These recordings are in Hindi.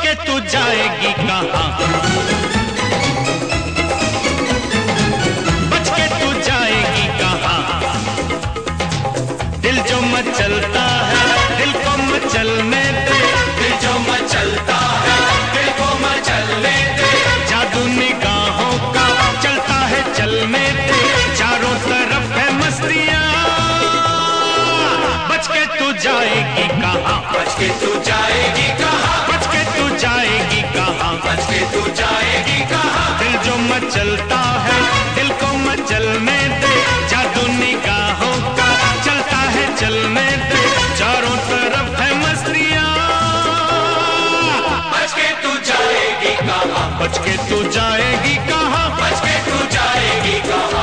के तू जाएगी कहाँ, बच के तू जाएगी कहाँ। दिल जो मचलता है दिल को मचलने दे, दिल जो मचलता है दिल को मचलने दे। जादू निगाहों का चलता है चलने दे, चारों तरफ है मस्तियाँ। बच के तू जाएगी कहाँ, बच के तू जाएगी कहाँ, बच के तू जाएगी कहाँ, बच के तू जाएगी कहाँ। दिल जो मचलता है दिल को मचलने दे, जादू निगाहों का चलता है चलने दे, चारों तरफ है मस्तियाँ। बच के तू जाएगी कहाँ, बच के तू जाएगी कहाँ, बच के तू जाएगी कहाँ।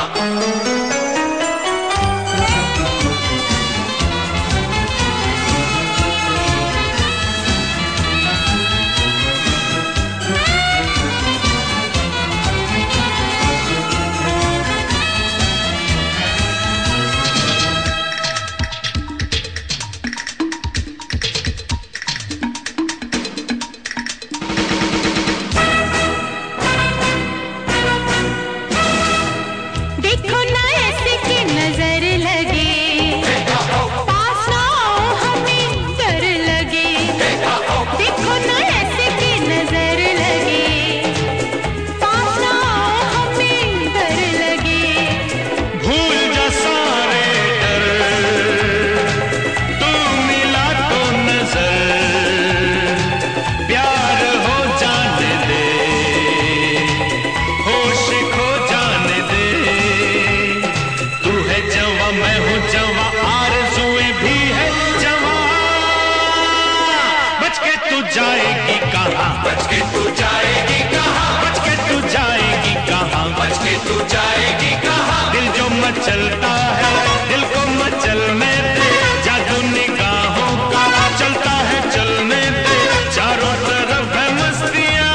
जाएगी कहाँ, बच के तू जाएगी कहाँ, बच के तू जाएगी कहाँ, बच के तू जाएगी कहाँ। दिल जो मचलता है दिल को मचलने दे, जादू निगाहों का चलता है चलने दे, चारों तरफ है मस्तियाँ।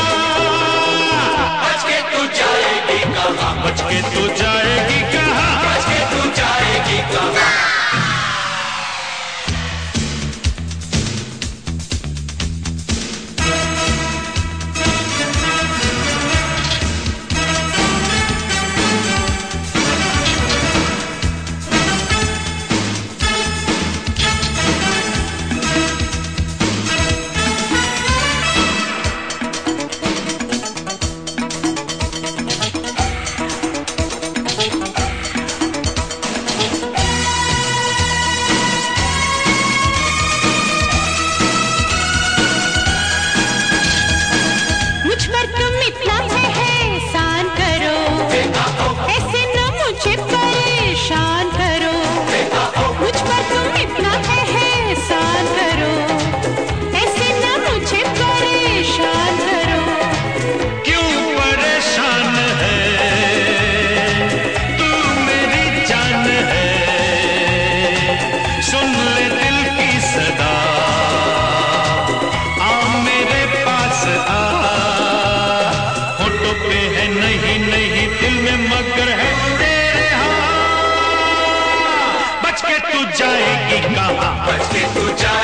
बच के तू जाएगी कहाँ, बच के तू जाएगी कहाँ, बच के तू जाएगी कहाँ। नहीं नहीं दिल में मगर है तेरे हाँ, बच के तू जाएगी कहाँ, बच के तू जाएगी